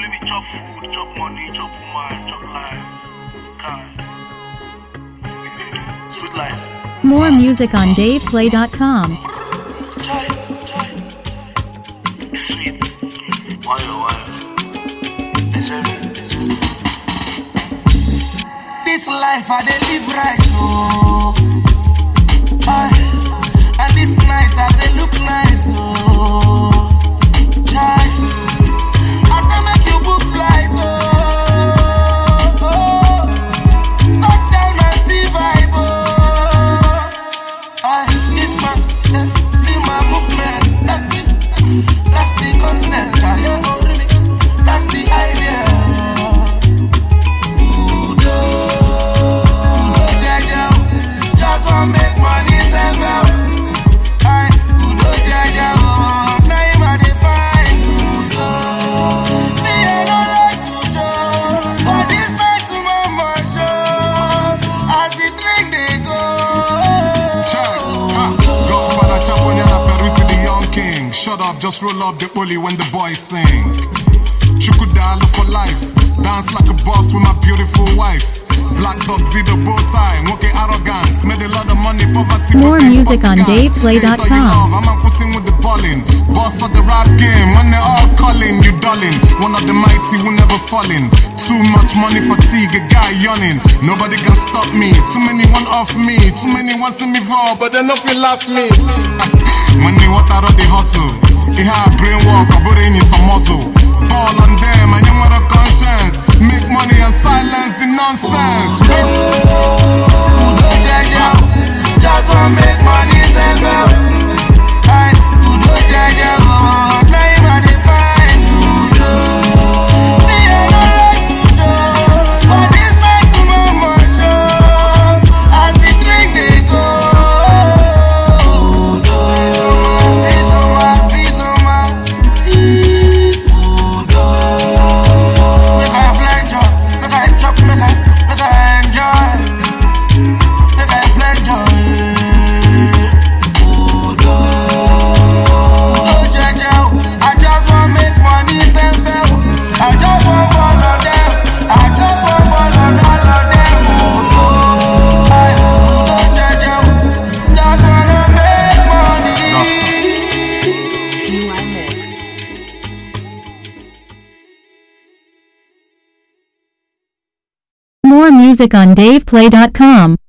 Only me chop food, chop money, chop woman, chop life. Sweet life. More music on DavePlay.com. Sweet. Why? Enjoy me. This life I dey live right, oh. And this night I dey look nice, oh. Chai. As I make you book flight, oh. Touchdown and see vibe, oh. This man, see my movement. That's the concept, that's the idea. Udo, Jaja, just wanna make money, Zembel. Udo, Jaja, now you might define Udo. Me, I don't like to show, but this night to mama show. As the drink they go. Godfather Champoniana Perusi the young king. Shut up, just roll up the bully when the boys sing. Chukudalo for life. Dance like a boss with my beautiful wife. Black tuxedo bow tie, walking arrogance. Made a lot of money, poverty. More music on DavePlay.com. I'm pushing with the ballin'. Boss of the rap game, when they're all calling, you darling. One of the mighty who never falling. Too much money fatigue, a guy yawning. Nobody can stop me. Too many want off me. Too many want to me fall, but they no feel laugh me. Money what I the hustle. It had brain walk, I put in some muscle. Ball on them, and you want a conscience. Make money and silence the nonsense. Udo Jaja, just wanna make money, Zembel. Udo Jaja, now you might define Udo. Me, I don't like to show, but this night to mama show. As the drink they go. Udo, peace on my. Udo, make I flange up, make I chop, make I enjoy. Make I flange up. Udo, Jaja, I just want make money, Zembel. I just want ball on them. I just want ball on all of them. Udo, Jaja, just wanna make money. More music on DavePlay.com.